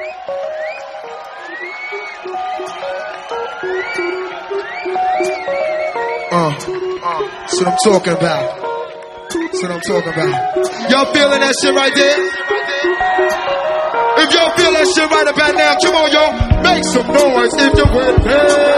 That's what I'm talking about. That's what I'm talking about. Y'all feeling that shit right there? If y'all feel that shit right about now, come on, y'all. Make some noise if you're with me.